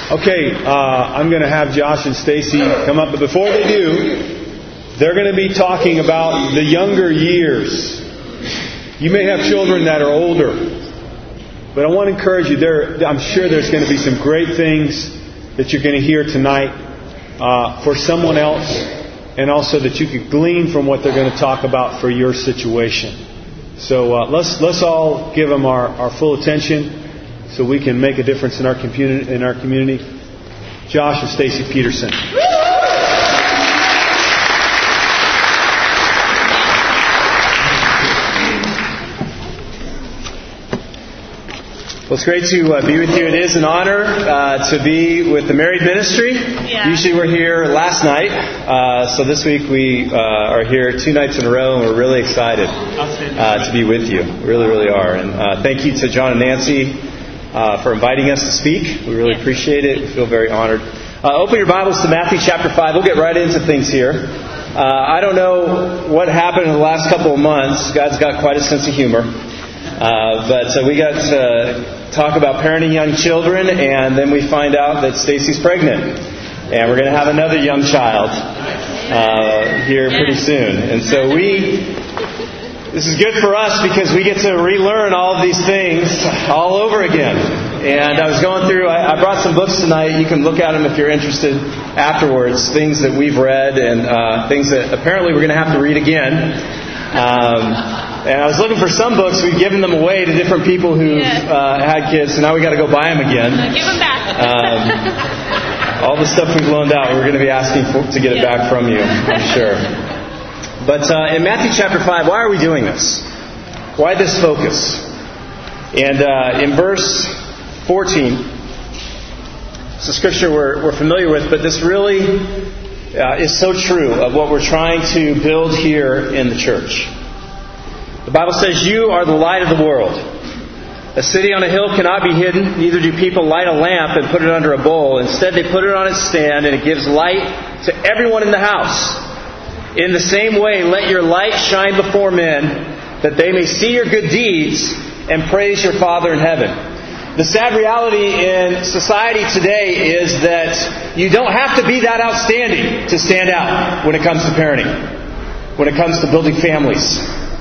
Okay, I'm going to have Josh and Stacy come up, but before they do, they're going to be talking about the younger years. You may have children that are older, but I want to encourage you. I'm sure there's going to be some great things that you're going to hear tonight for someone else, and also that you could glean from what they're going to talk about for your situation. So let's all give them our full attention, so we can make a difference in our community. Josh and Stacy Peterson. Well, it's great to be with you. It is an honor to be with the Married Ministry. Yeah. Usually we're here last night. So this week we are here 2 nights in a row, and we're really excited to be with you. We really, really are. And thank you to John and Nancy for inviting us to speak. We really appreciate it. We feel very honored. Open your Bibles to Matthew chapter 5. We'll get right into things here. I don't know what happened in the last couple of months. God's got quite a sense of humor. But we got to talk about parenting young children, and then we find out that Stacy's pregnant. And we're going to have another young child here pretty soon. And so this is good for us because we get to relearn all of these things all over again. And I was going through, I brought some books tonight. You can look at them if you're interested afterwards. Things that we've read and things that apparently we're going to have to read again. And I was looking for some books. We've given them away to different people who've had kids, so now we got to go buy them again. Give them back. All the stuff we've loaned out, we're going to be asking to get it back from you, I'm sure. But in Matthew chapter 5, why are we doing this? Why this focus? And in verse 14, it's a scripture we're familiar with, but this really is so true of what we're trying to build here in the church. The Bible says, "You are the light of the world. A city on a hill cannot be hidden, neither do people light a lamp and put it under a bowl. Instead, they put it on its stand, and it gives light to everyone in the house. In the same way, let your light shine before men, that they may see your good deeds and praise your Father in heaven." The sad reality in society today is that you don't have to be that outstanding to stand out when it comes to parenting, when it comes to building families.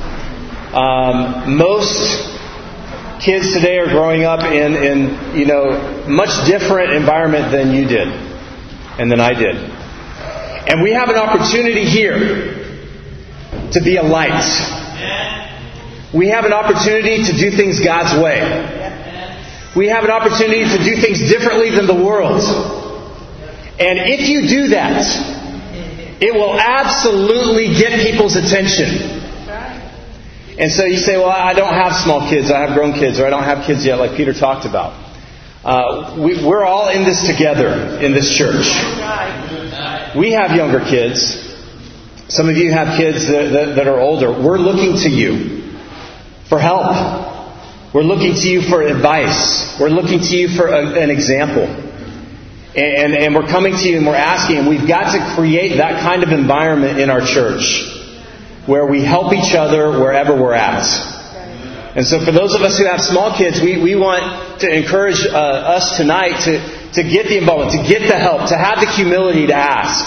Most kids today are growing up in much different environment than you did and than I did. And we have an opportunity here to be a light. We have an opportunity to do things God's way. We have an opportunity to do things differently than the world. And if you do that, it will absolutely get people's attention. And so you say, well, I don't have small kids. I have grown kids, or I don't have kids yet, like Peter talked about. We're all in this together in this church. We have younger kids. Some of you have kids that are older. We're looking to you for help. We're looking to you for advice. We're looking to you for an example. And we're coming to you and we're asking, and we've got to create that kind of environment in our church where we help each other wherever we're at. And so for those of us who have small kids, we want to encourage us tonight to get the involvement, to get the help, to have the humility to ask.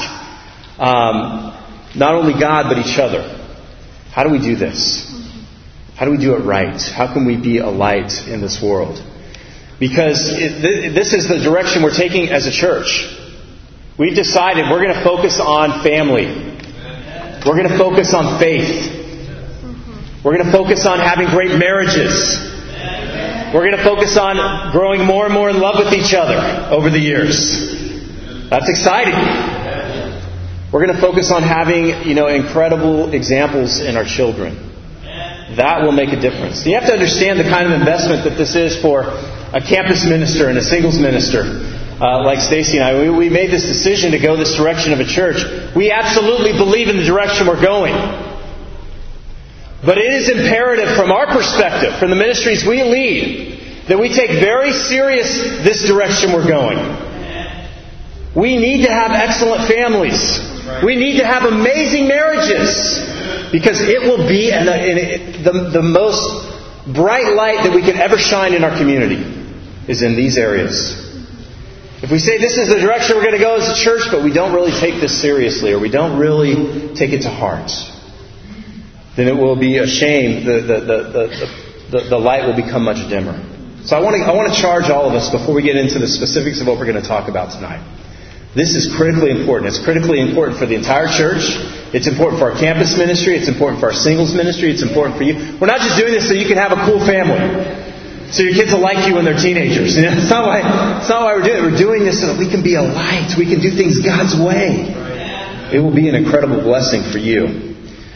Not only God, but each other. How do we do this? How do we do it right? How can we be a light in this world? Because this is the direction we're taking as a church. We've decided we're going to focus on family. We're going to focus on faith. We're going to focus on having great marriages. We're going to focus on growing more and more in love with each other over the years. That's exciting. We're going to focus on having, incredible examples in our children. That will make a difference. You have to understand the kind of investment that this is for a campus minister and a singles minister like Stacy and I. We made this decision to go this direction of a church. We absolutely believe in the direction we're going. But it is imperative from our perspective, from the ministries we lead, that we take very serious this direction we're going. We need to have excellent families. We need to have amazing marriages. Because it will be the most bright light that we can ever shine in our community is in these areas. If we say this is the direction we're going to go as a church, but we don't really take this seriously, or we don't really take it to heart, then it will be a shame. The light will become much dimmer. So I want to charge all of us before we get into the specifics of what we're going to talk about tonight. This is critically important. It's critically important for the entire church. It's important for our campus ministry. It's important for our singles ministry. It's important for you. We're not just doing this so you can have a cool family, so your kids will like you when they're teenagers. You know, it's not why we're doing it. We're doing this so that we can be a light. We can do things God's way. It will be an incredible blessing for you.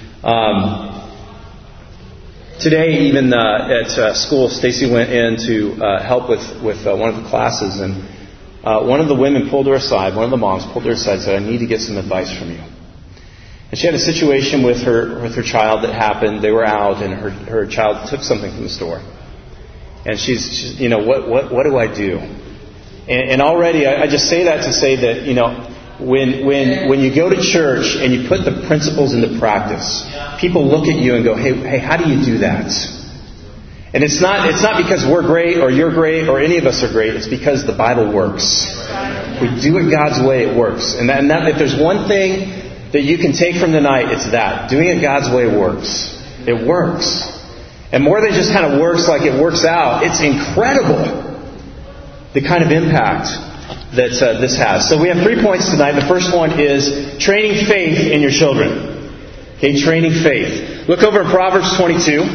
Today, even at school, Stacy went in to help with one of the classes, and one of the women pulled her aside. One of the moms pulled her aside and said, "I need to get some advice from you." And she had a situation with her child that happened. They were out, and her child took something from the store. And she's what do I do? And already, I just say that to say that, when you go to church and you put the principles into practice, people look at you and go, hey, how do you do that? And it's not because we're great or you're great or any of us are great. It's because the Bible works. If we do it God's way, it works. And that if there's one thing that you can take from tonight, it's that. Doing it God's way works. It works. And more than just kind of works like it works out, it's incredible the kind of impact that this has. So we have 3 points tonight. The first one is training faith in your children. Okay, training faith. Look over in Proverbs 22.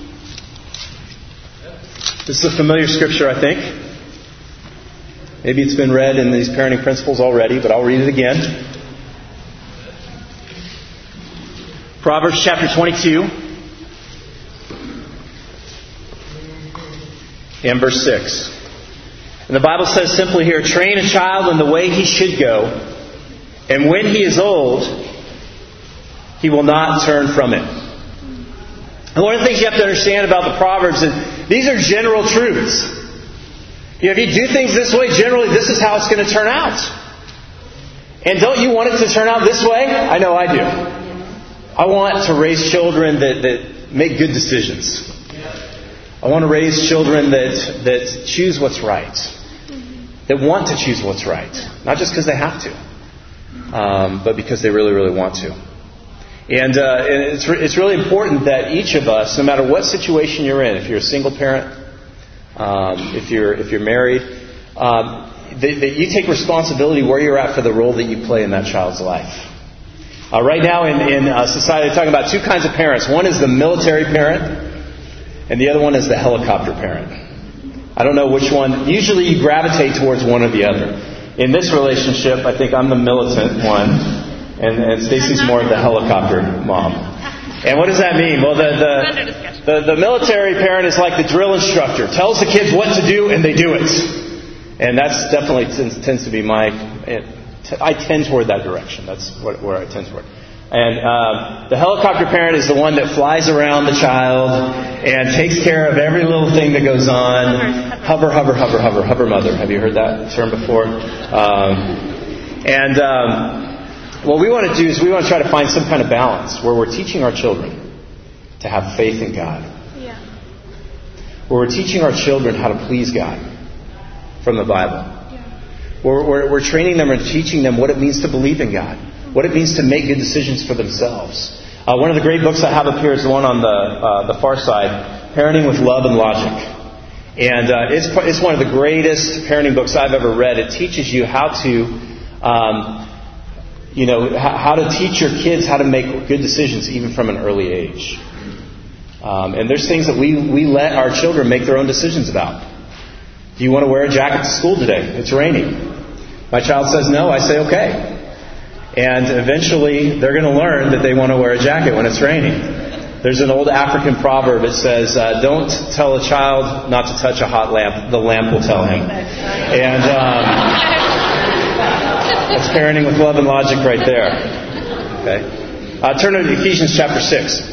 This is a familiar scripture, I think. Maybe it's been read in these parenting principles already, but I'll read it again. Proverbs chapter 22 and verse 6. And the Bible says simply here, train a child in the way he should go, and when he is old, he will not turn from it. And one of the things you have to understand about the Proverbs is these are general truths. If you do things this way, generally this is how it's going to turn out. And don't you want it to turn out this way? I know I do. I want to raise children that make good decisions. I want to raise children that choose what's right. That want to choose what's right. Not just because they have to, but because they really, really want to. And it's really important that each of us, no matter what situation you're in, if you're a single parent, if you're married, that you take responsibility where you're at for the role that you play in that child's life. Right now in society, they're talking about two kinds of parents. One is the military parent, and the other one is the helicopter parent. I don't know which one. Usually you gravitate towards one or the other. In this relationship, I think I'm the militant one, and Stacy's more of the helicopter mom. And what does that mean? Well, the military parent is like the drill instructor. Tells the kids what to do, and they do it. And that's definitely tends to be I tend toward that direction. That's where I tend toward. And the helicopter parent is the one that flies around the child and takes care of every little thing that goes on. Hover, hover, hover, hover, hover mother. Have you heard that term before? What we want to do is we want to try to find some kind of balance where we're teaching our children to have faith in God. Yeah. Where we're teaching our children how to please God from the Bible. Yeah. Where we're training them and teaching them what it means to believe in God. What it means to make good decisions for themselves. One of the great books I have up here is the one on the far side, Parenting with Love and Logic. And it's one of the greatest parenting books I've ever read. It teaches you how to how to teach your kids how to make good decisions even from an early age. And there's things that we let our children make their own decisions about. Do you want to wear a jacket to school today? It's raining. My child says no. I say okay. And eventually they're going to learn that they want to wear a jacket when it's raining. There's an old African proverb that says, don't tell a child not to touch a hot lamp. The lamp will tell him. And that's parenting with love and logic right there. Okay. Turn to Ephesians chapter 6.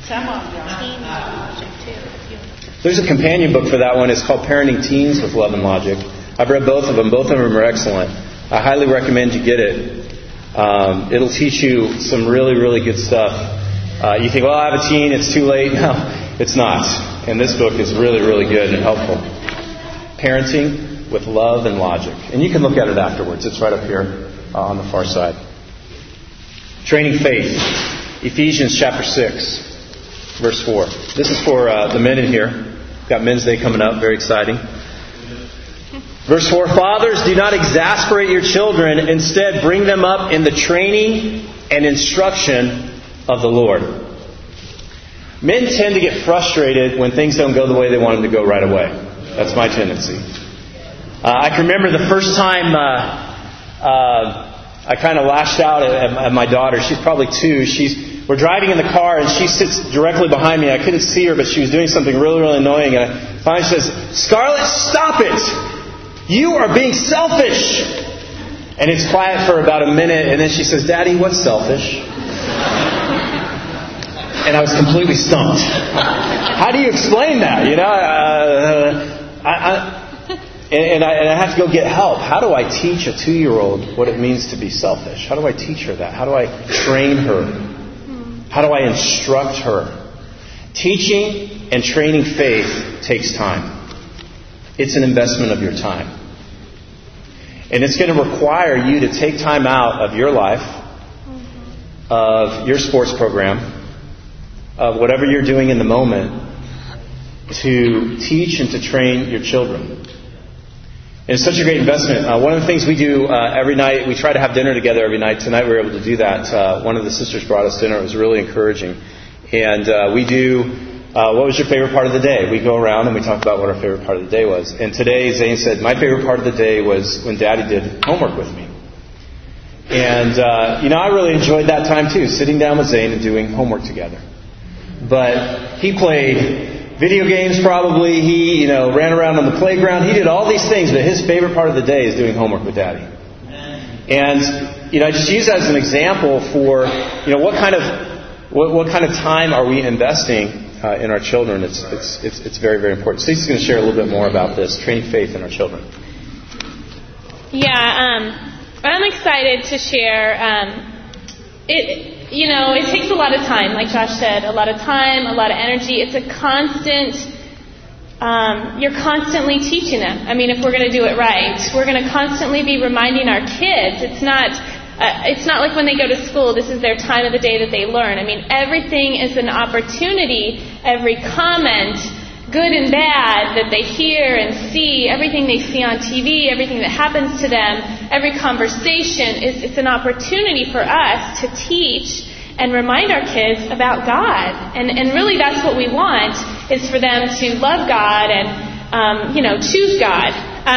There's a companion book for that one. It's called Parenting Teens with Love and Logic. I've read both of them. Both of them are excellent. I highly recommend you get it. It'll teach you some really, really good stuff. You think, well, I have a teen, it's too late. No, it's not. And this book is really, really good and helpful. Parenting with love and logic. And you can look at it afterwards. It's right up here on the far side. Training faith. Ephesians chapter 6, verse 4. This is for the men in here. We've got Men's Day coming up. Very exciting. Verse 4, fathers, do not exasperate your children. Instead, bring them up in the training and instruction of the Lord. Men tend to get frustrated when things don't go the way they want them to go right away. That's my tendency. I can remember the first time I kind of lashed out at my daughter. She's probably 2. We're driving in the car, and she sits directly behind me. I couldn't see her, but she was doing something really, really annoying. And I finally says, Scarlett, stop it! You are being selfish! And it's quiet for about a minute, and then she says, Daddy, what's selfish? And I was completely stumped. How do you explain that? You know, and I have to go get help. How do I teach a 2-year-old what it means to be selfish? How do I teach her that? How do I train her? How do I instruct her? Teaching and training faith takes time. It's an investment of your time. And it's going to require you to take time out of your life, of your sports program, of whatever you're doing in the moment, to teach and to train your children. And it's such a great investment. One of the things we do every night, we try to have dinner together every night. Tonight we were able to do that. One of the sisters brought us dinner. It was really encouraging. And we do, what was your favorite part of the day? We go around and we talk about what our favorite part of the day was. And today Zane said, my favorite part of the day was when Daddy did homework with me. And, I really enjoyed that time too, sitting down with Zane and doing homework together. But he played video games probably. He, ran around on the playground. He did all these things, but his favorite part of the day is doing homework with Daddy. And, I just use that as an example for, what kind of time are we investing in our children? It's very, very important. Stacey's going to share a little bit more about this, training faith in our children. Yeah, I'm excited to share. It takes a lot of time, like Josh said, a lot of time, a lot of energy. It's a constant, you're constantly teaching them. I mean, if we're going to do it right, we're going to constantly be reminding our kids. It's not like when they go to school, this is their time of the day that they learn. I mean, everything is an opportunity. Every comment, good and bad, that they hear and see, everything they see on TV, everything that happens to them, every conversation, it's an opportunity for us to teach and remind our kids about God. And really that's what we want, is for them to love God and, choose God.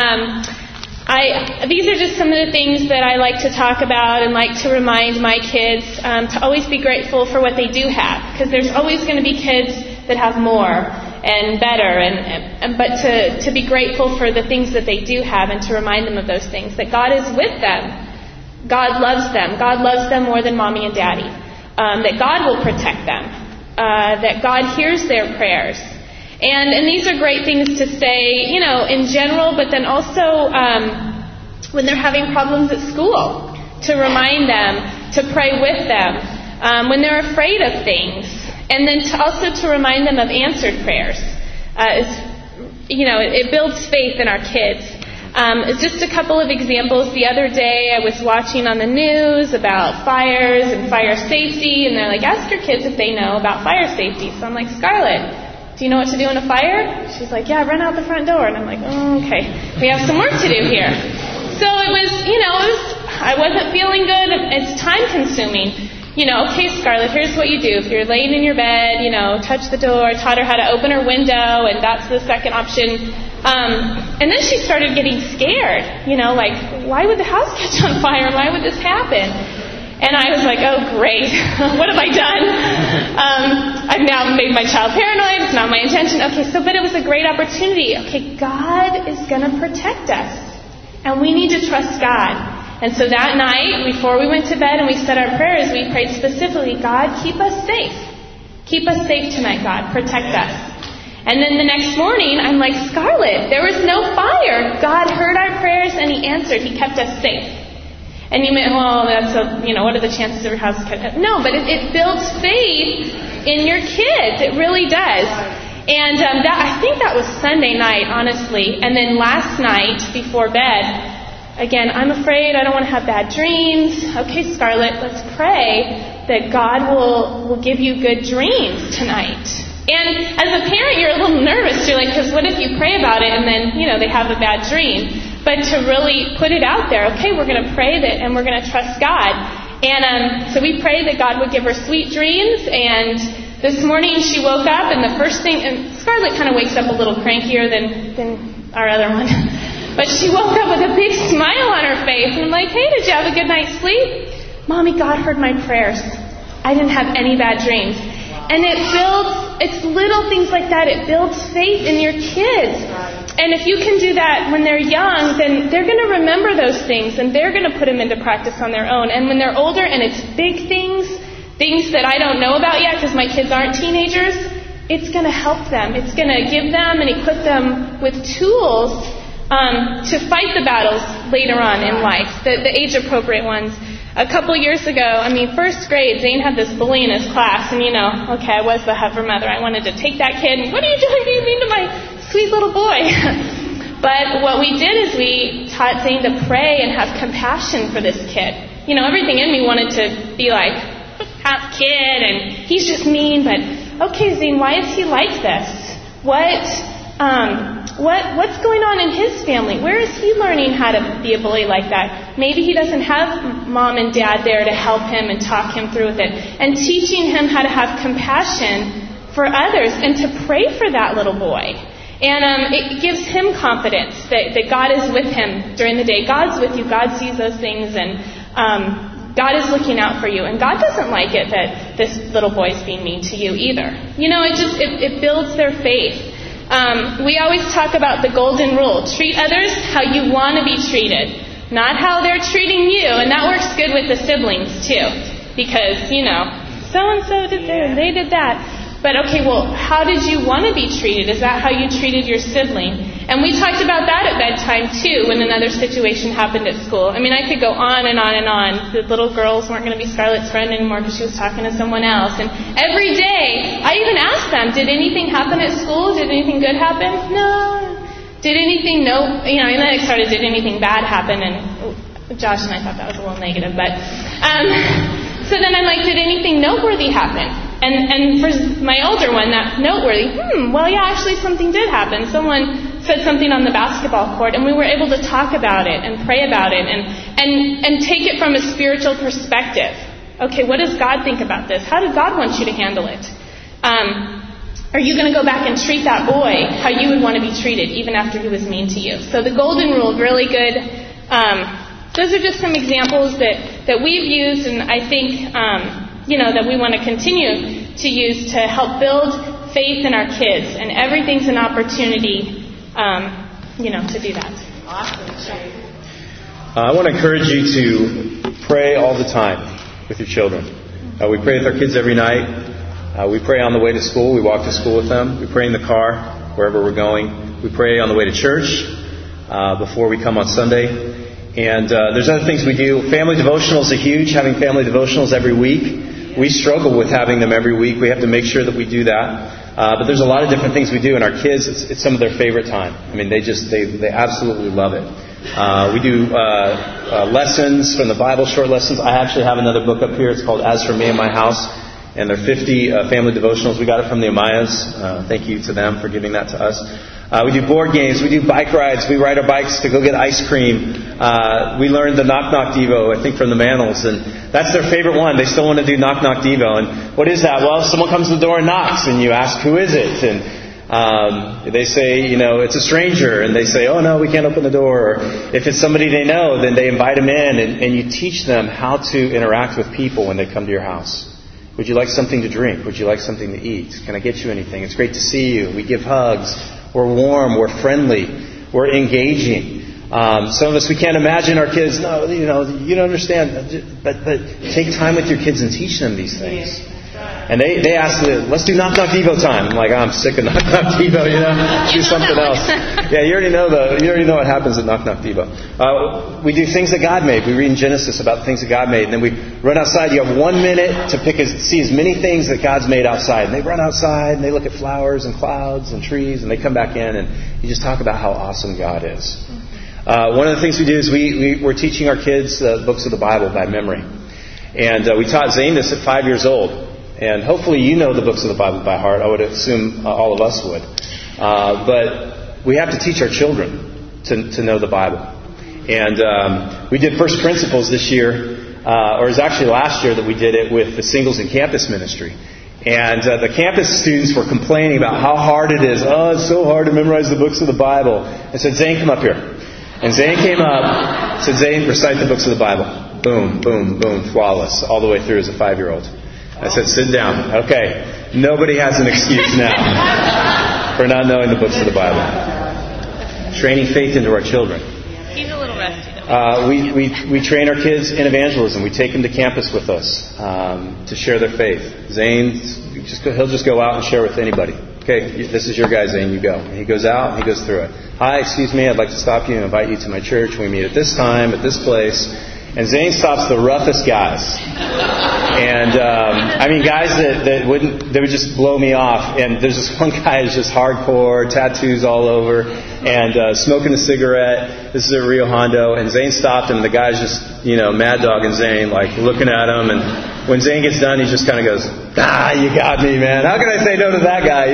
These are just some of the things that I like to talk about and like to remind my kids to always be grateful for what they do have. Because there's always going to be kids that have more and better, but to be grateful for the things that they do have and to remind them of those things, that God is with them. God loves them. God loves them more than Mommy and Daddy. That God will protect them. That God hears their prayers. And these are great things to say, in general, but then also when they're having problems at school, to remind them, to pray with them, when they're afraid of things. And then also to remind them of answered prayers. It builds faith in our kids. Just a couple of examples. The other day I was watching on the news about fires and fire safety, and they're like, ask your kids if they know about fire safety. So I'm like, Scarlett, do you know what to do in a fire? She's like, yeah, run out the front door. And I'm like, oh, okay. We have some work to do here. So it was, I wasn't feeling good. It's time consuming. Okay, Scarlett, here's what you do. If you're laying in your bed, touch the door. I taught her how to open her window, and that's the second option. And then she started getting scared, like, why would the house catch on fire? Why would this happen? And I was like, oh, great. What have I done? I've now made my child paranoid. It's not my intention. Okay, but it was a great opportunity. Okay, God is going to protect us. And we need to trust God. And so that night, before we went to bed and we said our prayers, we prayed specifically, God, keep us safe. Keep us safe tonight, God. Protect us. And then the next morning, I'm like, Scarlett, there was no fire. God heard our prayers and He answered. He kept us safe. And you may, well, what are the chances of your house catching? No, but it builds faith in your kids. It really does. And I think that was Sunday night, honestly. And then last night, before bed, again, I'm afraid I don't want to have bad dreams. Okay, Scarlett, let's pray that God will give you good dreams tonight. And as a parent, you're a little nervous. You're like, because what if you pray about it and then, they have a bad dream? But to really put it out there, okay, we're going to pray that and we're going to trust God. And so we prayed that God would give her sweet dreams. And this morning she woke up, and the first thing, and Scarlett kind of wakes up a little crankier than our other one. But she woke up with a big smile on her face. And I'm like, hey, did you have a good night's sleep? Mommy, God heard my prayers. I didn't have any bad dreams. And it's little things like that. It builds faith in your kids. And if you can do that when they're young, then they're going to remember those things, and they're going to put them into practice on their own. And when they're older and it's big things that I don't know about yet because my kids aren't teenagers, it's going to help them. It's going to give them and equip them with tools to fight the battles later on in life, the age-appropriate ones. A couple years ago, first grade, Zane had this bully in his class, and I was the heifer mother. I wanted to take that kid, and what are you doing? What do you mean to my sweet little boy? But what we did is we taught Zane to pray and have compassion for this kid. Everything in me wanted to be like, that kid, and he's just mean, but okay, Zane, why is he like this? What's going on in his family? Where is he learning how to be a bully like that? Maybe he doesn't have mom and dad there to help him and talk him through with it. And teaching him how to have compassion for others and to pray for that little boy. And it gives him confidence that God is with him during the day. God's with you. God sees those things, and God is looking out for you. And God doesn't like it that this little boy's being mean to you either. It builds their faith. We always talk about the golden rule. Treat others how you want to be treated, not how they're treating you. And that works good with the siblings, too. Because, so-and-so did this, they did that. But, okay, well, how did you want to be treated? Is that how you treated your sibling? And we talked about that at bedtime, too, when another situation happened at school. I could go on and on and on. The little girls weren't going to be Scarlett's friend anymore because she was talking to someone else. And every day, I even asked them, did anything happen at school? Did anything good happen? No. Did anything, no. And then I started, did anything bad happen? And Josh and I thought that was a little negative. But so then I'm like, did anything noteworthy happen? And for my older one, that noteworthy, actually something did happen. Someone said something on the basketball court, and we were able to talk about it and pray about it and take it from a spiritual perspective. Okay, what does God think about this? How did God want you to handle it? Are you going to go back and treat that boy how you would want to be treated, even after he was mean to you? So the golden rule, really good. Those are just some examples that we've used, and I think that we want to continue to use to help build faith in our kids. And everything's an opportunity, to do that. Awesome, Shane. I want to encourage you to pray all the time with your children. We pray with our kids every night. We pray on the way to school. We walk to school with them. We pray in the car, wherever we're going. We pray on the way to church before we come on Sunday. And there's other things we do. Family devotionals are huge, having family devotionals every week. We struggle with having them every week. We have to make sure that we do that. But there's a lot of different things we do. And our kids, it's some of their favorite time. They absolutely love it. We do lessons from the Bible, short lessons. I actually have another book up here. It's called As For Me and My House. And there are 50 family devotionals. We got it from the Amayas. Thank you to them for giving that to us. We do board games. We do bike rides. We ride our bikes to go get ice cream. We learned the Knock Knock Devo, I think, from the Manels. And that's their favorite one. They still want to do Knock Knock Devo. And what is that? Well, someone comes to the door and knocks, and you ask, who is it? And they say, it's a stranger. And they say, oh, no, we can't open the door. Or if it's somebody they know, then they invite them in. And you teach them how to interact with people when they come to your house. Would you like something to drink? Would you like something to eat? Can I get you anything? It's great to see you. We give hugs. We're warm. We're friendly. We're engaging. Some of us, we can't imagine our kids. No, you don't understand. But take time with your kids and teach them these things. And they asked, let's do Knock Knock Devo time. I'm like, I'm sick of Knock Knock Devo, do something else. Yeah, you already know what happens at Knock Knock Devo. We do things that God made. We read in Genesis about the things that God made. And then we run outside. You have 1 minute to see as many things that God's made outside. And they run outside and they look at flowers and clouds and trees. And they come back in and you just talk about how awesome God is. One of the things we do is we're teaching our kids books of the Bible by memory. And we taught Zane this at 5 years old. And hopefully you know the books of the Bible by heart. I would assume all of us would. But we have to teach our children to know the Bible. And we did First Principles this year, or it was actually last year that we did it with the Singles and Campus Ministry. And the campus students were complaining about how hard it is. Oh, it's so hard to memorize the books of the Bible. I said, Zane, come up here. And Zane came up, said, Zane, recite the books of the Bible. Boom, boom, boom, flawless, all the way through as a 5-year-old. I said, sit down. Okay. Nobody has an excuse now for not knowing the books of the Bible. Training faith into our children. He's a little rusty, though. We train our kids in evangelism. We take them to campus with us to share their faith. Zane, he'll just go out and share with anybody. Okay, this is your guy, Zane, you go. And he goes out and he goes through it. Hi, excuse me, I'd like to stop you and invite you to my church. We meet at this time, at this place. And Zane stops the roughest guys. And, guys that would just blow me off. And there's this one guy who's just hardcore, tattoos all over, and smoking a cigarette. This is at Rio Hondo. And Zane stopped him, and the guy's just, mad dogging Zane, like looking at him. And when Zane gets done, he just kind of goes, you got me, man. How can I say no to that guy,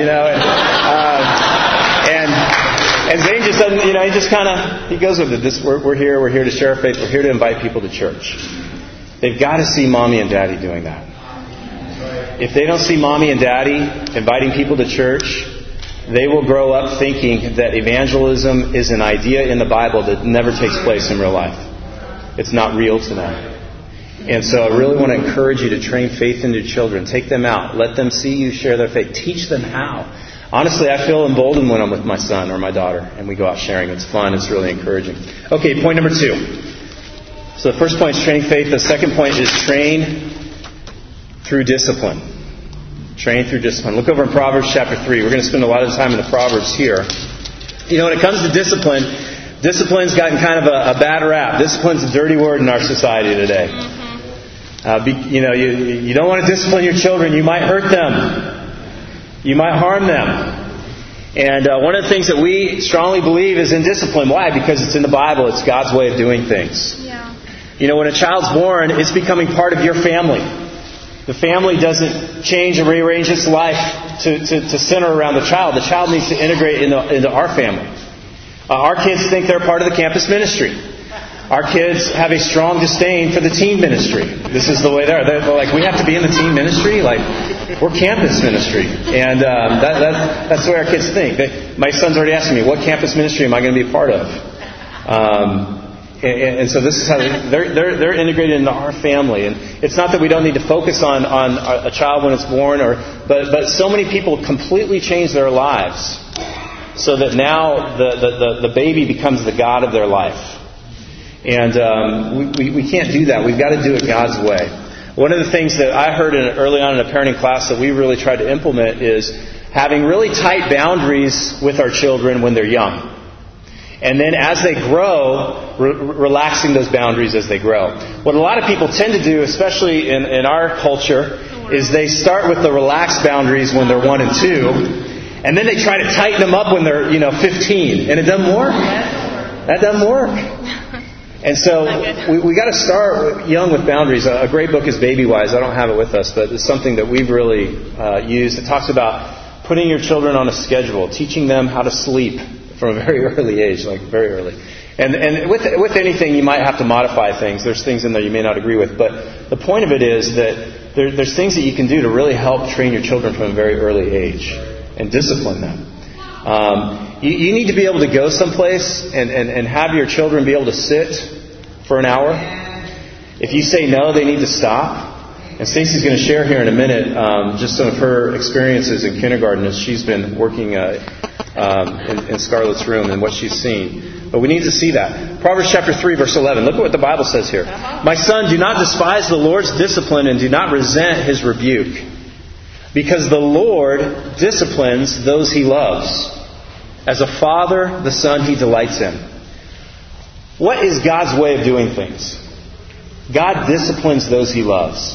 And Zane just doesn't, he just he goes with it. We're here to share our faith. We're here to invite people to church. They've got to see mommy and daddy doing that. If they don't see mommy and daddy inviting people to church, they will grow up thinking that evangelism is an idea in the Bible that never takes place in real life. It's not real to them. And so I really want to encourage you to train faith into children. Take them out. Let them see you share their faith. Teach them how. Honestly, I feel emboldened when I'm with my son or my daughter and we go out sharing. It's fun. It's really encouraging. Okay, point number 2. So the first point is training faith. The second point is train through discipline. Train through discipline. Look over in Proverbs chapter 3. We're going to spend a lot of time in the Proverbs here. When it comes to discipline, discipline's gotten kind of a bad rap. Discipline's a dirty word in our society today. You don't want to discipline your children. You might hurt them. You might harm them. And one of the things that we strongly believe is in discipline. Why? Because it's in the Bible. It's God's way of doing things. Yeah. When a child's born, it's becoming part of your family. The family doesn't change and rearrange its life to center around the child. The child needs to integrate into our family. Our kids think they're part of the campus ministry. Our kids have a strong disdain for the teen ministry. This is the way they are. They're like, we have to be in the teen ministry? Like, we're campus ministry. And that's the way our kids think. My son's already asking me, what campus ministry am I going to be a part of? And so this is how they're integrated into our family. And it's not that we don't need to focus on a child when it's born, but so many people completely change their lives so that now the baby becomes the God of their life. And we can't do that. We've got to do it God's way. One of the things that I heard early on in a parenting class that we really tried to implement is having really tight boundaries with our children when they're young. And then as they grow, relaxing those boundaries as they grow. What a lot of people tend to do, especially in our culture, is they start with the relaxed boundaries when they're 1 and 2. And then they try to tighten them up when they're 15. And it doesn't work. That doesn't work. And so we got to start young with boundaries. A great book is Baby Wise. I don't have it with us, but it's something that we've really used. It talks about putting your children on a schedule, teaching them how to sleep from a very early age, like very early. And with anything, you might have to modify things. There's things in there you may not agree with. But the point of it is that there's things that you can do to really help train your children from a very early age and discipline them. You need to be able to go someplace and have your children be able to sit for an hour. If you say no, they need to stop. And Stacy's going to share here in a minute just some of her experiences in kindergarten as she's been working in Scarlett's room and what she's seen. But we need to see that. Proverbs chapter 3, verse 11. Look at what the Bible says here. My son, do not despise the Lord's discipline and do not resent His rebuke. Because the Lord disciplines those He loves. As a father, the son He delights in. What is God's way of doing things? God disciplines those He loves.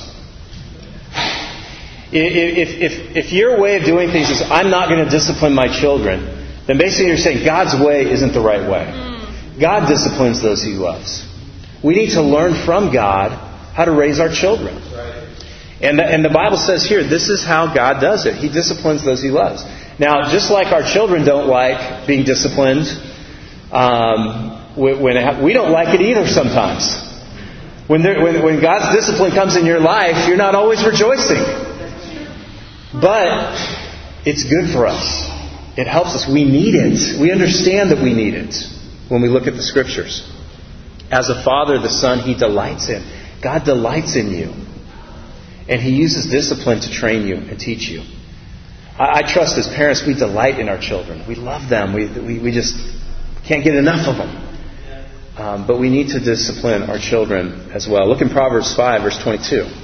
If your way of doing things is, I'm not going to discipline my children, then basically you're saying God's way isn't the right way. God disciplines those He loves. We need to learn from God how to raise our children. And the Bible says here, this is how God does it. He disciplines those He loves. Now, just like our children don't like being disciplined, we don't like it either sometimes. When God's discipline comes in your life, you're not always rejoicing. But it's good for us. It helps us. We need it. We understand that we need it when we look at the Scriptures. As a father, the son He delights in. God delights in you. And He uses discipline to train you and teach you. I trust as parents we delight in our children. We love them. We just can't get enough of them. But we need to discipline our children as well. Look in Proverbs 5, verse 22. It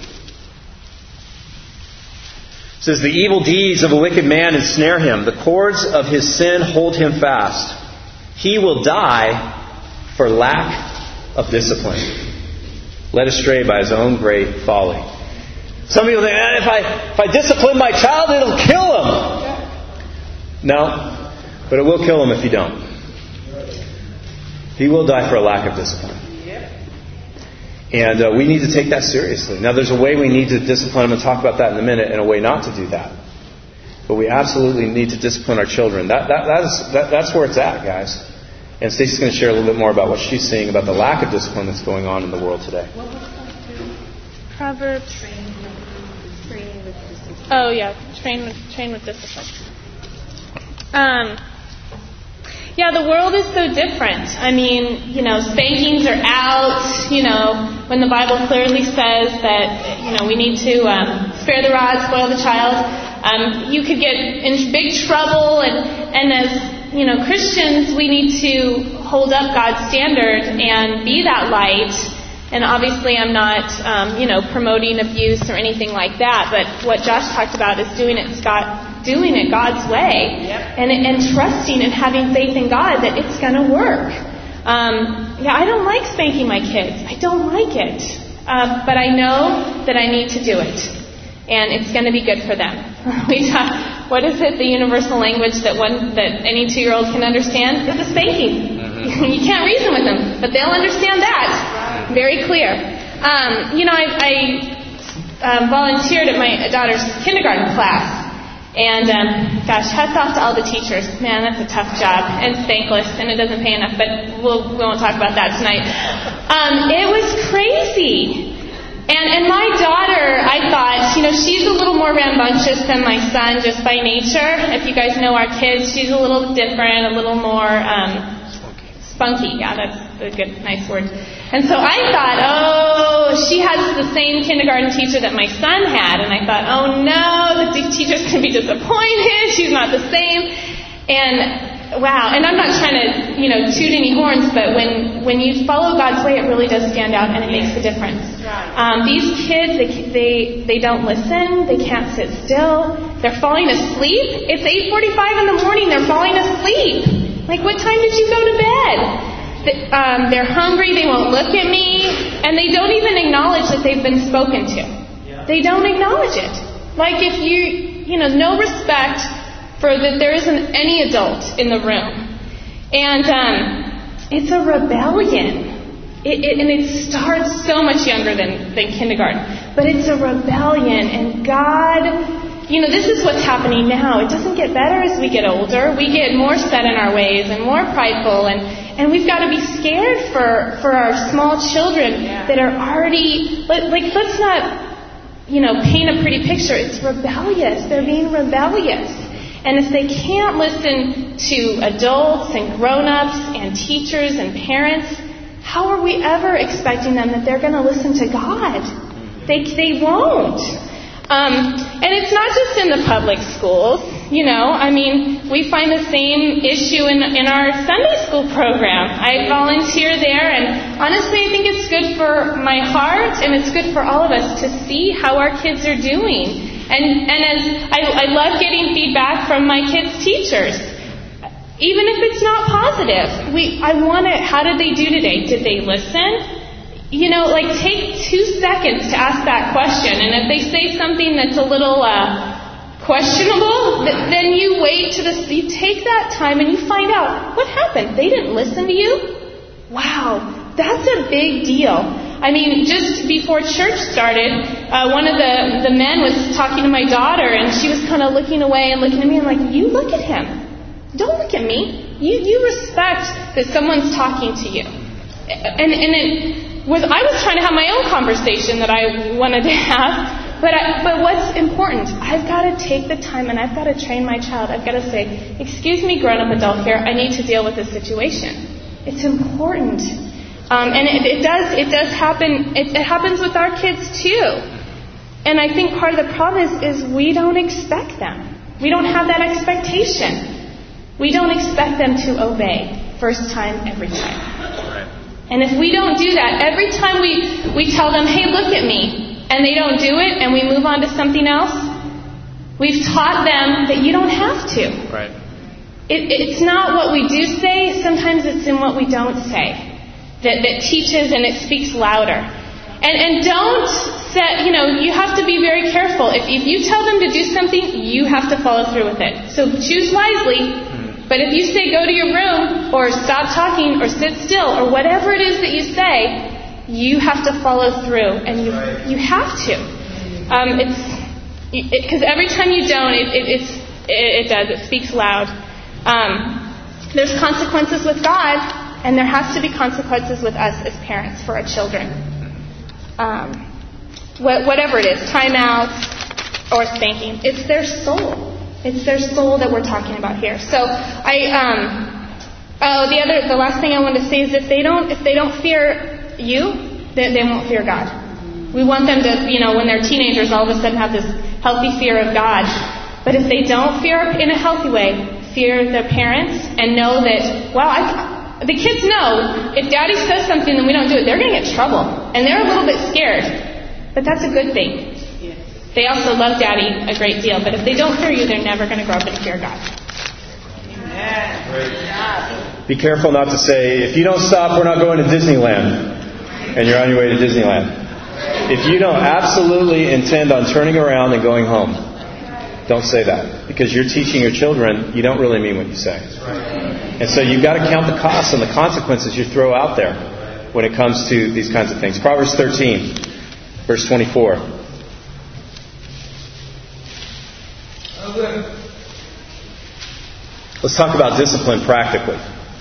says, the evil deeds of a wicked man ensnare him. The cords of his sin hold him fast. He will die for lack of discipline, led astray by his own great folly. Some people think, if I discipline my child, it'll kill him. No, but it will kill him if you don't. He will die for a lack of discipline. And we need to take that seriously. Now, there's a way we need to discipline them, and talk about that in a minute, and a way not to do that. But we absolutely need to discipline our children. That's where it's at, guys. And Stacey's going to share a little bit more about what she's seeing about the lack of discipline that's going on in the world today. Proverbs. Train with discipline. Oh, yeah. Train with discipline. Yeah, the world is so different. I mean, spankings are out, when the Bible clearly says that, we need to spare the rod, spoil the child. You could get in big trouble, and as, Christians, we need to hold up God's standard and be that light. And obviously I'm not, promoting abuse or anything like that, but what Josh talked about is doing it God's way, and trusting and having faith in God that it's going to work. I don't like spanking my kids. I don't like it. But I know that I need to do it. And it's going to be good for them. We talk, what is it, the universal language that any 2-year-old can understand? It's a spanking. You can't reason with them, but they'll understand that. Very clear. I volunteered at my daughter's kindergarten class. And, hats off to all the teachers. Man, that's a tough job. And it's thankless, and it doesn't pay enough, but we won't talk about that tonight. It was crazy. And my daughter, I thought, she's a little more rambunctious than my son just by nature. If you guys know our kids, she's a little different, a little more spunky. Yeah, that's a good, nice word. And so I thought, she has the same kindergarten teacher that my son had. And I thought, oh no, the teacher's going to be disappointed. She's not the same. And wow, and I'm not trying to, toot any horns, but when you follow God's way, it really does stand out, and it makes a difference. These kids, they don't listen. They can't sit still. They're falling asleep. It's 8:45 in the morning. They're falling asleep. Like, what time did you go to bed? They're hungry. They won't look at me, and they don't even acknowledge that they've been spoken to. They don't acknowledge it. Like, if no respect for that there isn't any adult in the room. And it's a rebellion. And it starts so much younger than kindergarten. But it's a rebellion. And God, this is what's happening now. It doesn't get better as we get older. We get more set in our ways and more prideful. And we've got to be scared for our small children that are already, let's not, paint a pretty picture. It's rebellious. They're being rebellious. And if they can't listen to adults and grown-ups and teachers and parents, how are we ever expecting them that they're going to listen to God? They won't. And it's not just in the public schools. We find the same issue in our Sunday school program. I volunteer there, and honestly, I think it's good for my heart, and it's good for all of us to see how our kids are doing. And as I love getting feedback from my kids' teachers. Even if it's not positive, I want it. How did they do today? Did they listen? Take 2 seconds to ask that question. And if they say something that's a little questionable, then you wait you take that time and you find out what happened. They didn't listen to you? Wow, that's a big deal. I mean, just before church started, one of the men was talking to my daughter, and she was kind of looking away and looking at me. I'm like, you look at him. Don't look at me. You respect that someone's talking to you. And I was trying to have my own conversation that I wanted to have. But what's important? I've got to take the time and I've got to train my child. I've got to say, excuse me, grown-up adult here, I need to deal with this situation. It's important. And it does happen. It happens with our kids too. And I think part of the problem is we don't expect them. We don't have that expectation. We don't expect them to obey first time, every time. Right. And if we don't do that, every time we tell them, hey, look at me, and they don't do it, and we move on to something else, we've taught them that you don't have to. Right. It's not what we do say, sometimes it's in what we don't say that teaches and it speaks louder. And don't set, you have to be very careful. If you tell them to do something, you have to follow through with it. So choose wisely. But if you say go to your room or stop talking or sit still or whatever it is that you say, you have to follow through, and you have to. Because every time you don't, it speaks loud. There's consequences with God, and there has to be consequences with us as parents for our children. Whatever it is, timeouts or spanking, it's their soul. It's their soul that we're talking about here. So the last thing I want to say is if they don't fear you, they won't fear God. We want them to, when they're teenagers, all of a sudden have this healthy fear of God. But if they don't fear in a healthy way, fear their parents and know that, the kids know if Daddy says something and we don't do it, they're going to get in trouble. And they're a little bit scared. But that's a good thing. They also love Daddy a great deal, but if they don't fear you, they're never going to grow up and fear God. Amen. Be careful not to say, if you don't stop, we're not going to Disneyland, and you're on your way to Disneyland. If you don't absolutely intend on turning around and going home, don't say that, because you're teaching your children you don't really mean what you say. And so you've got to count the costs and the consequences you throw out there when it comes to these kinds of things. Proverbs 13, verse 24. Let's talk about discipline practically.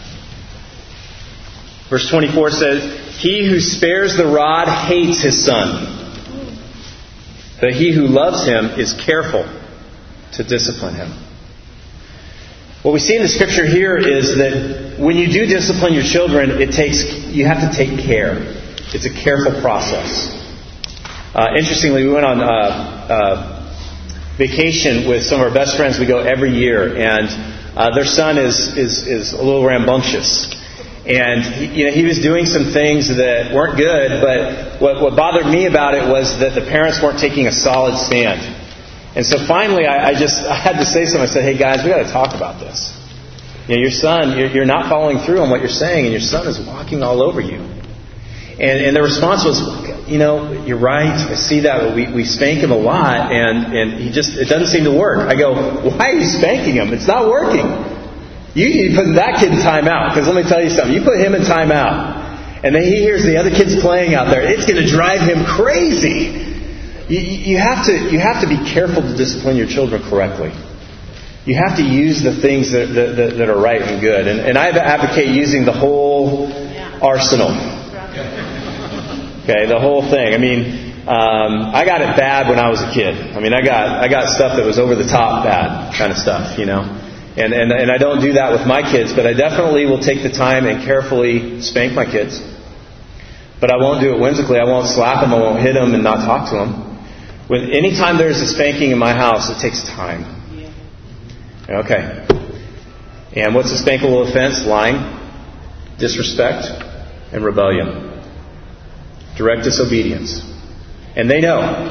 Verse 24 says, he who spares the rod hates his son, but he who loves him is careful to discipline him. What we see in the scripture here is that when you do discipline your children, you have to take care. It's a careful process. Interestingly, we went on vacation with some of our best friends. We go every year, and their son is a little rambunctious, and he was doing some things that weren't good. But what bothered me about it was that the parents weren't taking a solid stand. And so finally, I had to say something. I said, "Hey guys, we got to talk about this. Your son, you're not following through on what you're saying, and your son is walking all over you." And the response was, you're right. I see that. We spank him a lot, and it doesn't seem to work. I go, why are you spanking him? It's not working. You need to put that kid in timeout, because let me tell you something. You put him in timeout, and then he hears the other kids playing out there. It's going to drive him crazy. You have to be careful to discipline your children correctly. You have to use the things that are right and good. And I advocate using the whole arsenal. Okay, the whole thing. I mean, I got it bad when I was a kid. I mean, I got stuff that was over the top bad kind of stuff, And I don't do that with my kids, but I definitely will take the time and carefully spank my kids. But I won't do it whimsically. I won't slap them. I won't hit them and not talk to them. Anytime there's a spanking in my house, it takes time. Okay. And what's a spankable offense? Lying, disrespect, and rebellion. Direct disobedience. And they know.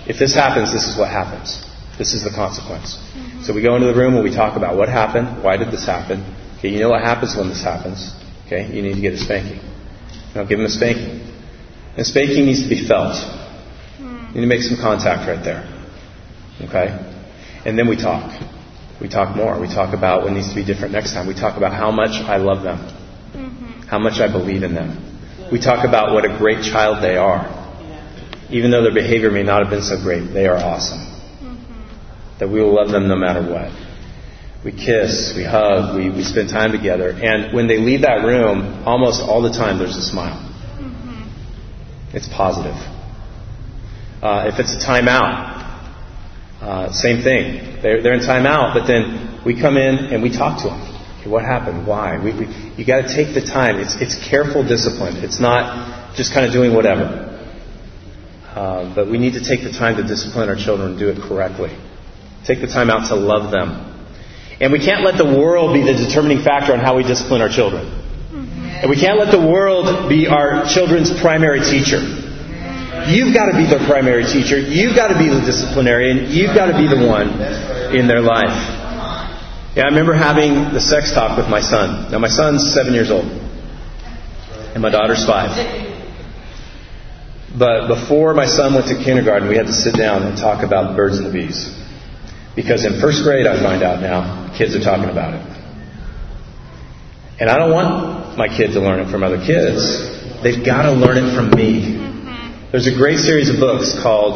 if this happens, this is what happens. This is the consequence. So we go into the room and we talk about what happened, why did this happen. Okay, you know what happens when this happens. Okay, you need to get a spanking. Now give him a spanking. And spanking needs to be felt. You need to make some contact right there. Okay? And then we talk. We talk more. We talk about what needs to be different next time. We talk about how much I love them. How much I believe in them. We talk about what a great child they are. Even though their behavior may not have been so great, they are awesome. That we will love them no matter what. We kiss, we hug, we spend time together. And when they leave that room, almost all the time there's a smile. It's positive. If it's a timeout, same thing. They're in timeout, but then we come in and we talk to them. Okay, what happened? Why? You got to take the time. It's careful discipline. It's not just kind of doing whatever. But we need to take the time to discipline our children and do it correctly. Take the time out to love them. And we can't let the world be the determining factor on how we discipline our children. And we can't let the world be our children's primary teacher. You've got to be their primary teacher. You've got to be the disciplinarian. You've got to be the one in their life. Yeah, I remember having the sex talk with my son. Now, my son's 7 years old. And my daughter's 5. But before my son went to kindergarten, we had to sit down and talk about the birds and the bees. Because in first grade, I find out now, kids are talking about it. And I don't want my kid to learn it from other kids. They've got to learn it from me. There's a great series of books called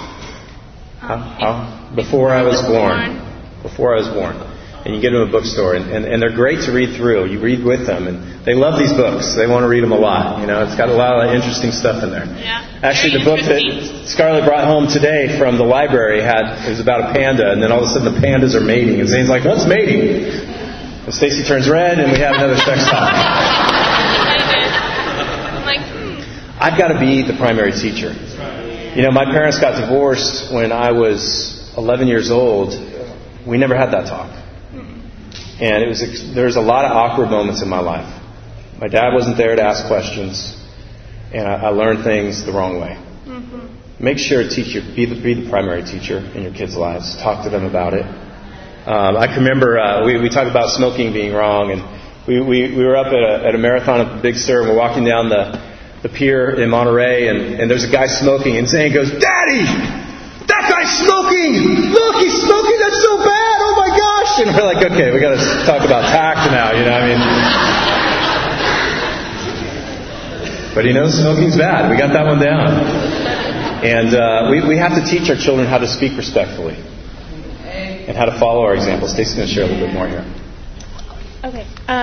Before I Was Born. Before I Was Born. And you get them in a bookstore, and they're great to read through. You read with them, and they love these books. They want to read them a lot. You know, it's got a lot of interesting stuff in there. Yeah. Actually, the book that Scarlett brought home today from the library it was about a panda, and then all of a sudden the pandas are mating, and Zane's like, "What's mating?" And Stacy turns red, and we have another sex talk. I'm like, I've got to be the primary teacher. You know, my parents got divorced when I was 11 years old. We never had that talk. And there was a lot of awkward moments in my life. My dad wasn't there to ask questions, and I learned things the wrong way. Make sure to be the primary teacher in your kids' lives. Talk to them about it. I can remember we talked about smoking being wrong, and we were up at a marathon at the Big Sur, and we're walking down the pier in Monterey, and there's a guy smoking, and Zane goes, "Daddy, that guy's smoking! Look, he's smoking! That's so bad! Oh my gosh!" And we're like, "Okay, we got to talk about tact now, you know. I mean." But he knows smoking's bad. We got that one down. And we have to teach our children how to speak respectfully and how to follow our example. Stacey's going to share a little bit more here. Okay.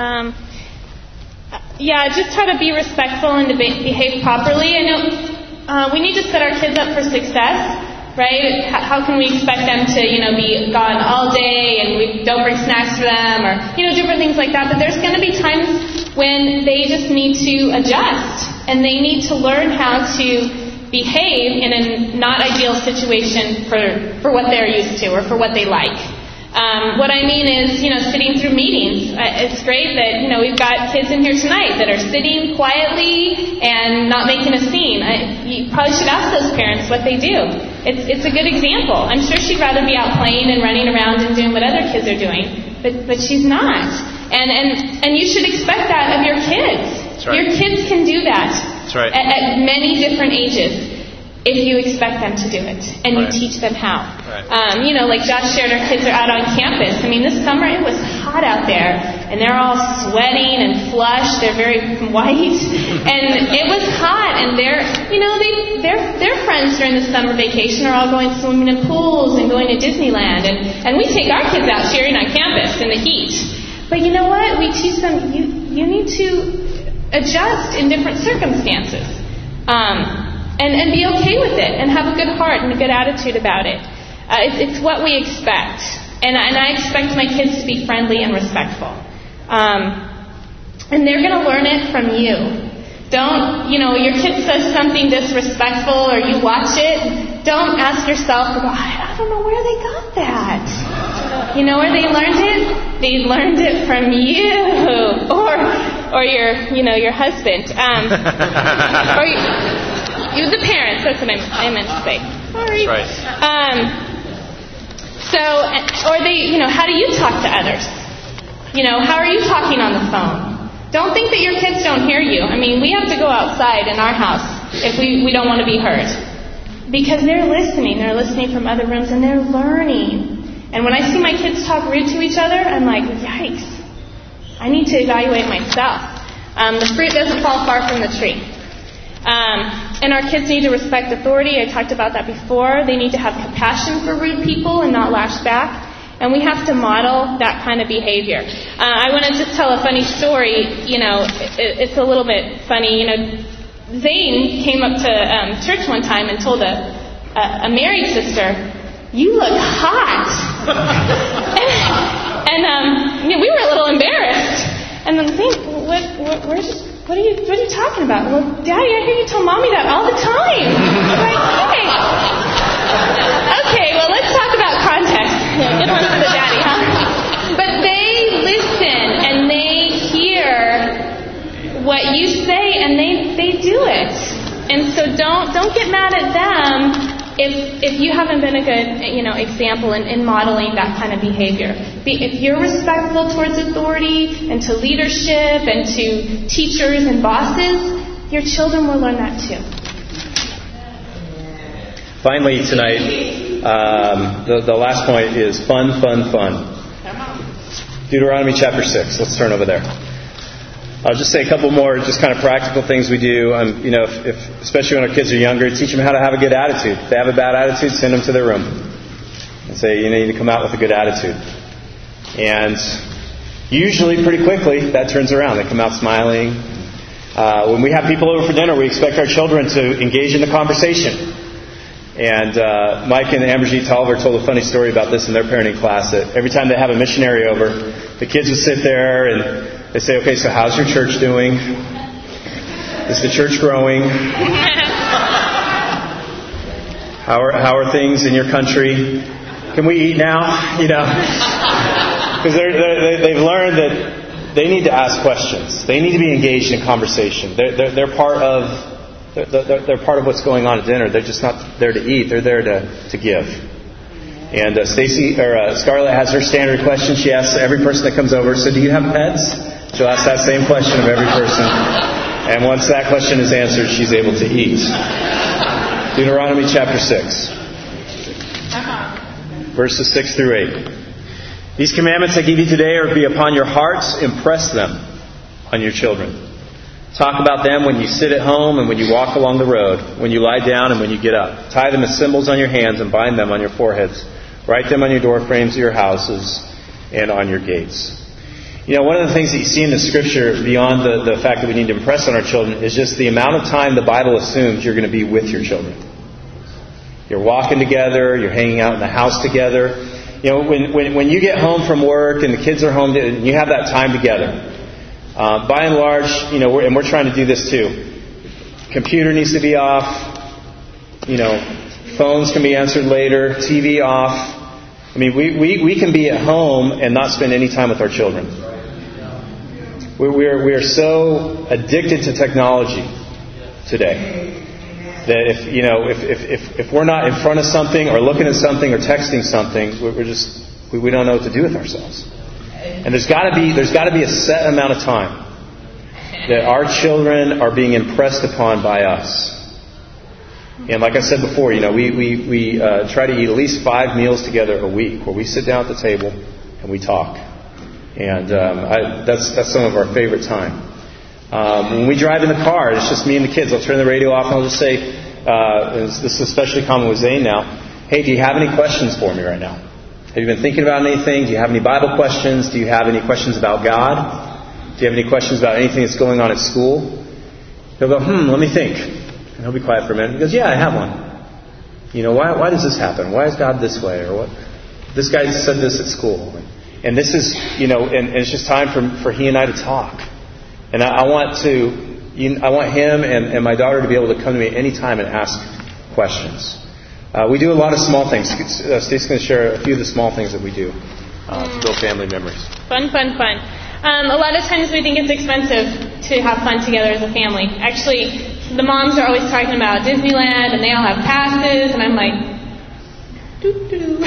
Just how to be respectful and to behave properly. I know we need to set our kids up for success, right? How can we expect them to, be gone all day and we don't bring snacks for them or, different things like that. But there's going to be times when they just need to adjust and they need to learn how to behave in a not ideal situation for what they're used to or for what they like. What I mean is, sitting through meetings. It's great that, we've got kids in here tonight that are sitting quietly and not making a scene. You probably should ask those parents what they do. It's a good example. I'm sure she'd rather be out playing and running around and doing what other kids are doing, but she's not. And you should expect that of your kids. That's right. Your kids can do that. That's right. At many different ages. If you expect them to do it and you teach them how. Right. Like Josh shared, our kids are out on campus. I mean, this summer it was hot out there and they're all sweating and flushed. They're very white and it was hot and their friends during the summer vacation are all going swimming in pools and going to Disneyland and we take our kids out cheering on campus in the heat. But you know what? We teach them you need to adjust in different circumstances. And be okay with it and have a good heart and a good attitude about it. It's what we expect. And I expect my kids to be friendly and respectful. And they're going to learn it from you. Don't, your kid says something disrespectful or you watch it, don't ask yourself, I don't know where they got that. You know where they learned it? They learned it from you or your husband. Or the parents, That's what I meant to say. Sorry. Right. Or how do you talk to others? How are you talking on the phone? Don't think that your kids don't hear you. I mean, we have to go outside in our house if we don't want to be heard. Because they're listening. They're listening from other rooms, and they're learning. And when I see my kids talk rude to each other, I'm like, yikes. I need to evaluate myself. The fruit doesn't fall far from the tree. And our kids need to respect authority. I talked about that before. They need to have compassion for rude people and not lash back. And we have to model that kind of behavior. I want to just tell a funny story. It's a little bit funny. Zane came up to church one time and told a married sister, "You look hot." and we were a little embarrassed. And then Zane, what are you talking about? Well, Daddy, I hear you tell Mommy that all the time. I'm like, hey. Okay, well, let's talk about context. Good one for the daddy, huh? But they listen and they hear what you say and they do it. And so don't get mad at them if you haven't been a good example in modeling that kind of behavior. If you're respectful towards authority and to leadership and to teachers and bosses, your children will learn that too. Finally tonight, the last point is fun. Deuteronomy chapter 6. Let's turn over there. I'll just say a couple more just kind of practical things we do. Especially when our kids are younger, teach them how to have a good attitude. If they have a bad attitude, send them to their room and say, you need to come out with a good attitude. And usually pretty quickly that turns around. They come out smiling. When we have people over for dinner, we expect our children to engage in the conversation. And Mike and Amberjeet Tolliver told a funny story about this in their parenting class, that every time they have a missionary over, the kids would sit there and they say, okay, so how's your church doing? Is the church growing? How are things in your country? Can we eat now? Because they've learned that they need to ask questions. They need to be engaged in conversation. They're part of what's going on at dinner. They're just not there to eat. They're there to give. And Scarlett has her standard question. She asks every person that comes over, so do you have pets? She'll ask that same question of every person. And once that question is answered, she's able to eat. Deuteronomy chapter 6. Verses 6 through 8. These commandments I give you today are to be upon your hearts. Impress them on your children. Talk about them when you sit at home and when you walk along the road, when you lie down and when you get up. Tie them as symbols on your hands and bind them on your foreheads. Write them on your door frames of your houses and on your gates. One of the things that you see in the Scripture, beyond the fact that we need to impress on our children, is just the amount of time the Bible assumes you're going to be with your children. You're walking together, you're hanging out in the house together. When you get home from work and the kids are home, and you have that time together. By and large, and we're trying to do this too. Computer needs to be off. Phones can be answered later. TV off. I mean, we can be at home and not spend any time with our children. We are so addicted to technology today that if we're not in front of something or looking at something or texting something, we don't know what to do with ourselves. And there's got to be a set amount of time that our children are being impressed upon by us. And like I said before, we try to eat at least 5 meals together a week, where we sit down at the table and we talk. And that's some of our favorite time. When we drive in the car, it's just me and the kids. I'll turn the radio off and I'll just say, this is especially common with Zane now, hey, do you have any questions for me right now? Have you been thinking about anything? Do you have any Bible questions? Do you have any questions about God? Do you have any questions about anything that's going on at school? He'll go, let me think. And he'll be quiet for a minute. He goes, yeah, I have one. Why does this happen? Why is God this way? Or what? This guy said this at school. And this is, and it's just time for he and I to talk. And I want him and my daughter to be able to come to me anytime and ask questions. We do a lot of small things. Stacy's going to share a few of the small things that we do to build family memories. Fun. A lot of times we think it's expensive to have fun together as a family. Actually, the moms are always talking about Disneyland, and they all have passes, and I'm like, doo-doo-doo.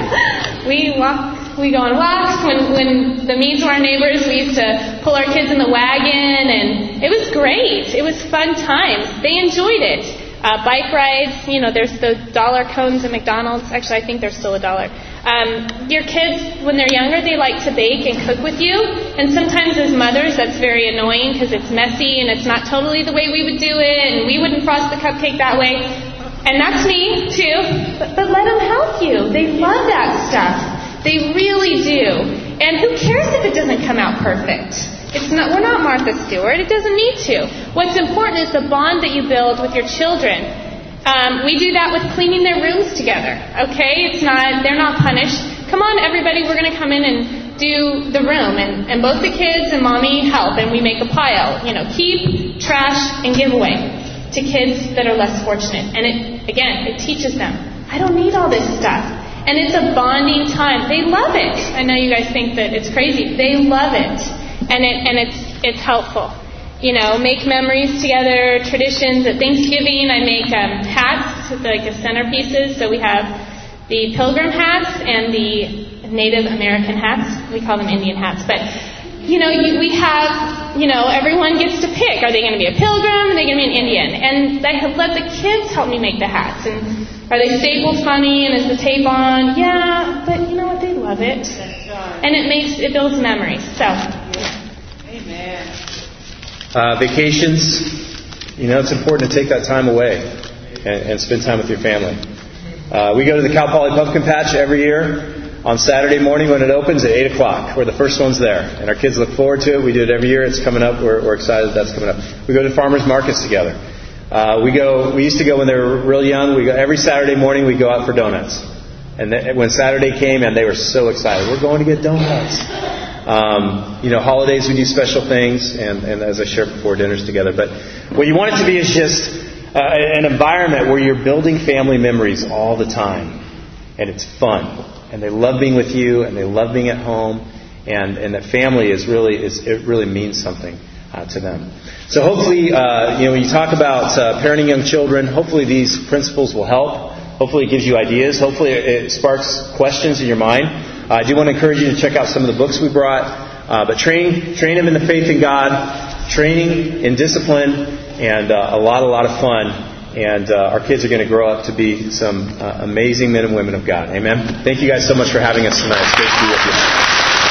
We go on walks. When the Meads were our neighbors, we used to pull our kids in the wagon, and it was great. It was fun times. They enjoyed it. Bike rides, there's the dollar cones at McDonald's. Actually, I think they're still $1. Your kids, when they're younger, they like to bake and cook with you. And sometimes as mothers, that's very annoying because it's messy and it's not totally the way we would do it, and we wouldn't frost the cupcake that way. And that's me, too. But let them help you. They love that stuff. They really do. And who cares if it doesn't come out perfect? We're not Martha Stewart. It doesn't need to. What's important is the bond that you build with your children. We do that with cleaning their rooms together. Okay? They're not punished. Come on, everybody, we're going to come in and do the room. And both the kids and mommy help, and we make a pile. Keep, trash, and give away to kids that are less fortunate. And it teaches them, I don't need all this stuff. And it's a bonding time. They love it. I know you guys think that it's crazy. They love it. And it's helpful. Make memories together, traditions. At Thanksgiving, I make hats, like the centerpieces. So we have the pilgrim hats and the Native American hats. We call them Indian hats. But, we have, everyone gets to pick. Are they going to be a pilgrim? Are they going to be an Indian? And I have let the kids help me make the hats. And are they stapled funny? And is the tape on? Yeah, but you know what? They love it. And it builds memories. So. Amen. Vacations, it's important to take that time away and spend time with your family. We go to the Cal Poly Pumpkin Patch every year on Saturday morning when it opens at 8 o'clock. We're the first ones there. And our kids look forward to it. We do it every year. It's coming up. We're excited that's coming up. We go to farmers markets together. We used to go when they were real young. Every Saturday morning we go out for donuts. And when Saturday came, and they were so excited. We're going to get donuts. Holidays we do special things, and as I shared before, dinners together. But what you want it to be is just an environment where you're building family memories all the time, and it's fun, and they love being with you, and they love being at home, and that family it really means something to them. So hopefully, when you talk about parenting young children, hopefully these principles will help. Hopefully it gives you ideas. Hopefully it sparks questions in your mind. I do want to encourage you to check out some of the books we brought. But train them in the faith in God, training in discipline, and a lot of fun. And our kids are going to grow up to be some amazing men and women of God. Amen. Thank you guys so much for having us tonight. It's great to be with you.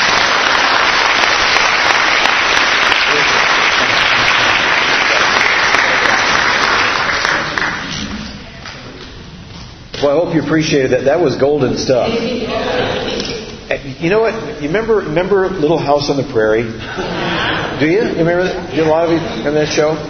Well, I hope you appreciated that. That was golden stuff. You know what? You remember Little House on the Prairie? Do you? You remember that? Did a lot of you remember that show?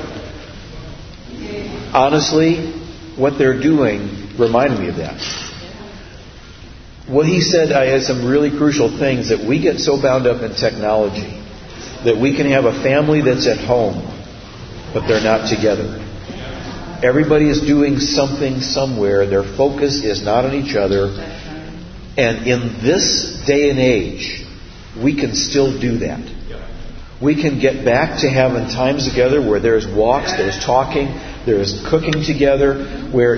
Honestly, what they're doing reminded me of that. What he said, I had some really crucial things, that we get so bound up in technology that we can have a family that's at home, but they're not together. Everybody is doing something somewhere. Their focus is not on each other. And in this day and age, we can still do that. We can get back to having times together where there's walks, there's talking, there's cooking together, where,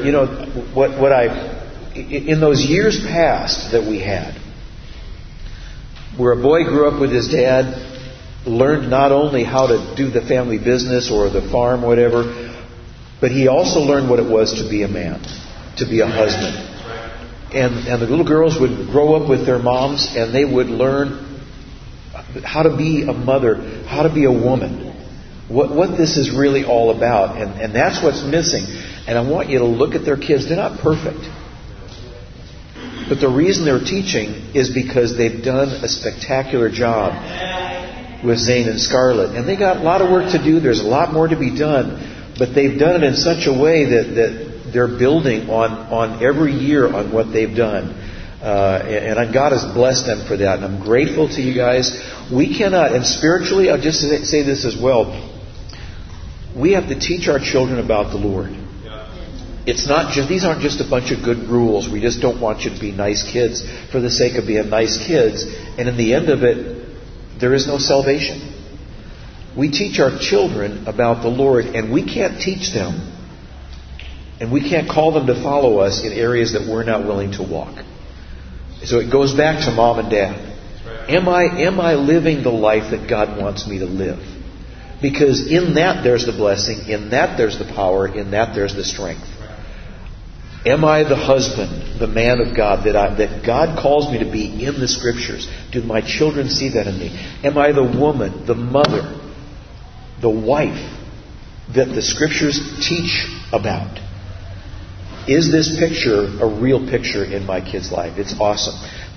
in those years past that we had, where a boy grew up with his dad, learned not only how to do the family business or the farm, whatever, but he also learned what it was to be a man, to be a husband. And the little girls would grow up with their moms, and they would learn how to be a mother, how to be a woman, what this is really all about. And that's what's missing. And I want you to look at their kids. They're not perfect. But the reason they're teaching is because they've done a spectacular job with Zane and Scarlett. And they got a lot of work to do. There's a lot more to be done. But they've done it in such a way that they're building on every year on what they've done. And God has blessed them for that. And I'm grateful to you guys. We cannot, and spiritually, I'll just say this as well. We have to teach our children about the Lord. It's not just, these aren't just a bunch of good rules. We just don't want you to be nice kids for the sake of being nice kids. And in the end of it, there is no salvation. We teach our children about the Lord, and we can't teach them, and we can't call them to follow us in areas that we're not willing to walk. So it goes back to mom and dad. Am I living the life that God wants me to live? Because in that there's the blessing, in that there's the power, in that there's the strength. Am I the husband, the man of God that God calls me to be in the Scriptures? Do my children see that in me? Am I the woman, the mother, the wife that the Scriptures teach about? Is this picture a real picture in my kid's life? It's awesome.